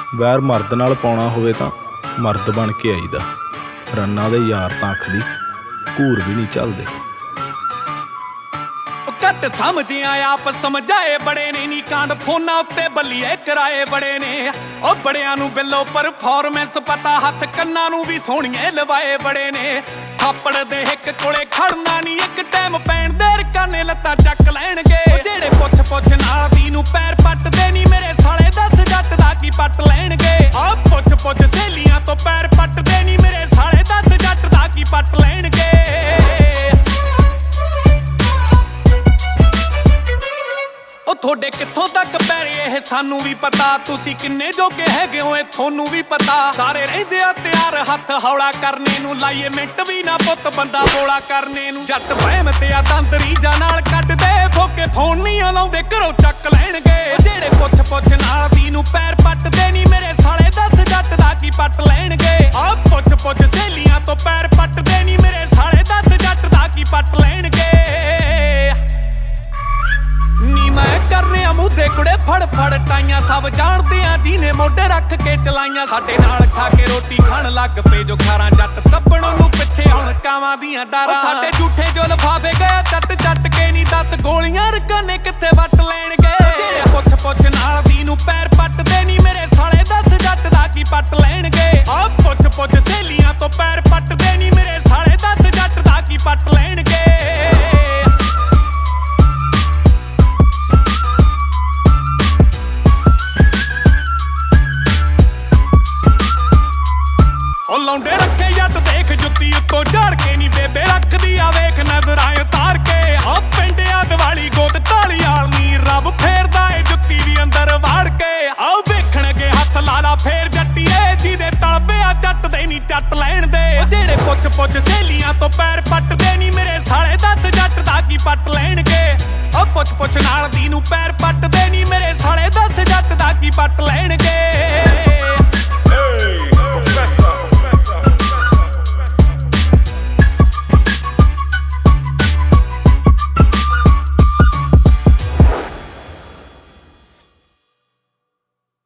ਵੈਰ ਮਰਦ ਨਾਲ ਪਾਉਣਾ ਹੋਵੇ ਤਾਂ ਮਰਦ ਬਣ ਕੇ ਆਈਦਾ। ਰੰਨਾਂ ਦੇ ਯਾਰ ਤਾਂ ਅੱਖ ਦੀ ਘੂਰ ਵੀ ਨਹੀਂ ਝੱਲਦੇ। ਘੱਟ ਸਮਝਿਆ ਆਪ ਸਮਝਾਏ ਬੜੇ ਨੇ ਨੀ ਕਾਂਡ ਫੋਨਾਂ ਉੱਤੇ ਬੱਲੀਏ ਕਰਾਏ ਬੜੇ ਨੇ। ਉਹ ਬੜਿਆਂ ਨੂੰ ਬਿੱਲੋ ਪਰਫਾਰਮੈਂਸ ਪਤਾ ਹੱਥ ਕੰਨਾਂ ਨੂੰ ਵੀ ਸੋਹਣੀਏ ਲਵਾਏ ਬੜੇ ਨੇ। ਥਾਪੜ ਦੇ ਇੱਕ ਕੋਲੇ ਖੜਨਾ ਨੀ ਇੱਕ ਟਾਈਮ ਪੈਣ ਦੇ ਰਕਾਨੇ ਲੱਤਾਂ ਚੱਕ ਲੈਣਗੇ। ਜਿਹੜੇ ਪੁੱਛ ਨਾਲ ਦੀ ਨੂੰ ਪੈਰ ਪੱਟਦੇ ਨੀ ਮੇਰੇ ਸਾਲੇ ਦੱਸ ਜੱਟ ਦਾ ਕੀ ਪੱਟ ਲੈਣਗੇ। ਆ ਪੁੱਛ ਸਹੇਲੀਆਂ ਤੋਂ ਪੈਰ ਪੱਟਦੇ ਨੀ ਮੇਰੇ ਸਾਲੇ ਦੱਸ ਜੱਟ ਦਾ ਕੀ ਪੱਟ ਲੈਣਗੇ। ਉਹ ਤੁਹਾਡੇ ਕਿੱਥੋਂ ਤੱਕ ਪੈਰੇ ਇਹ ਸਾਨੂੰ ਵੀ ਪਤਾ। ਤੁਸੀਂ ਕਿੰਨੇ ਜੋਗੇ ਹੈਗੇ ਹੋ ਇਹ ਤੁਹਾਨੂੰ ਵੀ ਪਤਾ। ਸਾਰੇ ਰਹਿੰਦੇ ਆ ਤਿਆਰ ਹੱਥ ਹੌਲਾ ਕਰਨੇ ਨੂੰ। ਲਾਈਏ ਮਿੰਟ ਵੀ ਨਾ ਪੁੱਤ ਬੰਦਾ ਬੋਲਾ ਕਰਨੇ ਨੂੰ। ਜੱਟ ਵਹਿਮ ਤੇ ਆ ਦੰਦਰੀ ਜਾਂ ਨਾਲ ਕੱਢਦੇ ਫੋਕੇ ਫੋਨ ਨਹੀਂ ਲਾਉਂਦੇ ਘਰੋਂ ਚੱਕ ਲੈਣਗੇ। ਜਿਹੜੇ ਪੁੱਛ ਨਾਲ ਦੀ ਨੂੰ ਪੈਰ ਪੱਟਦੇ ਨਹੀਂ ਮੇਰੇ ਸਾਲੇ ਦੱਸ ਜੱਟ ਦਾ ਕੀ ਪੱਟ ਲੈਣਗੇ। ਆ ਪੁੱਛ ਸਹੇਲੀਆਂ ਤੋਂ ਪੈਰ ਪੱਟਦੇ ਨਹੀਂ ਮੇਰੇ ਸਾਲੇ ਦੱਸ ਜੱਟ ਦਾ ਕੀ ਪੱਟ ਲੈਣਗੇ। ਨੀ ਮੈਂ ਕਰ ਰਿਹਾ ਮੂਧੇ ਕੁੜੇ ਫੜ ਟਾਈਆਂ ਸਭ ਜਾਣਦੇ ਆ ਜਿਹਨੇ ਮੋਢੇ ਰੱਖ ਕੇ ਚਲਾਈਆਂ। ਸਾਡੇ ਨਾਲ ਖਾ ਕੇ ਰੋਟੀ ਖਾਣ ਲੱਗ ਪਏ ਜੋ ਖਾਰਾਂ। ਜੱਟ ਦੱਬਣੋਂ ਨੂੰ ਪਿੱਛੇ ਹੁਣ ਕਾਵਾਂ ਦੀਆਂ ਡਾਰਾਂ। ਸਾਡੇ ਝੂਠੇ ਜੋ ਲਫਾਫੇ ਗਏ ਚੱਟ ਕੇ ਨਹੀਂ ਦੱਸ ਗੋਲੀਆਂ ਰਕਾਨੇ ਕਿੱਥੇ ਵੱਟ ਲੈਣਗੇ। ਜਿਹੜੇ ਪੁੱਛ ਨਾਲ ਦੀ ਨੂੰ ਪੈਰ ਪੱਟਦੇ ਨਹੀਂ ਮੇਰੇ ਸਾਲੇ ਦੱਸ ਜੱਟ ਦਾ ਕੀ ਪੱਟ ਲੈਣਗੇ। ਆ ਪੁੱਛ ਸਹੇਲੀਆਂ ਤੋਂ ਪੈਰ ਪੱਟਦੇ ਨਹੀਂ ਮੇਰੇ ਸਾਲੇ ਦੱਸ ਜੱਟ ਦਾ ਕੀ ਪੱਟ ਲੈਣਗੇ। ਉਹ ਲੌਂਡੇ ਰੱਖੇ ਜੱਟ ਦੇਖ ਜੁੱਤੀ ਉੱਤੋਂ ਝੜ ਕੇ ਨੀ ਬੇਬੇ ਰੱਖਦੀ ਆ ਵੇਖ ਨਜ਼ਰਾਂ ਉਤਾਰ ਕੇ। ਆ ਪਿੰਡਿਆ ਦੀਵਾਲੀ ਗੋਦ ਢਾਲੀਆਲ ਨੀ ਰੱਬ ਫੇਰਦਾ ਏ ਜੁੱਤੀ ਵੀ ਅੰਦਰ ਵਾੜ ਕੇ। ਆਓ ਵੇਖਣਗੇ ਹੱਥ ਲਾਲਾ ਫੇਰ ਜੱਟੀਏ ਜਿਹਦੇ ਤਲਬੇ ਆ ਜੱਟ ਦੇ ਨੀ ਚੱਟ ਲੈਣ ਦੇ। ਜਿਹੜੇ ਪੁੱਛ ਸਹੇਲੀਆਂ ਤੋਂ ਪੈਰ ਪੱਟਦੇ ਨੀ ਮੇਰੇ ਸਾਲੇ ਦੱਸ ਜੱਟ ਦਾ ਕੀ ਪੱਟ ਲੈਣਗੇ। ਉਹ ਪੁੱਛ ਨਾਲ ਦੀ ਨੂੰ ਪੈਰ ਪੱਟਦੇ ਨੀ ਮੇਰੇ ਸਾਲੇ ਦੱਸ ਜੱਟ ਦਾ ਕੀ ਪੱਟ ਲੈਣਗੇ।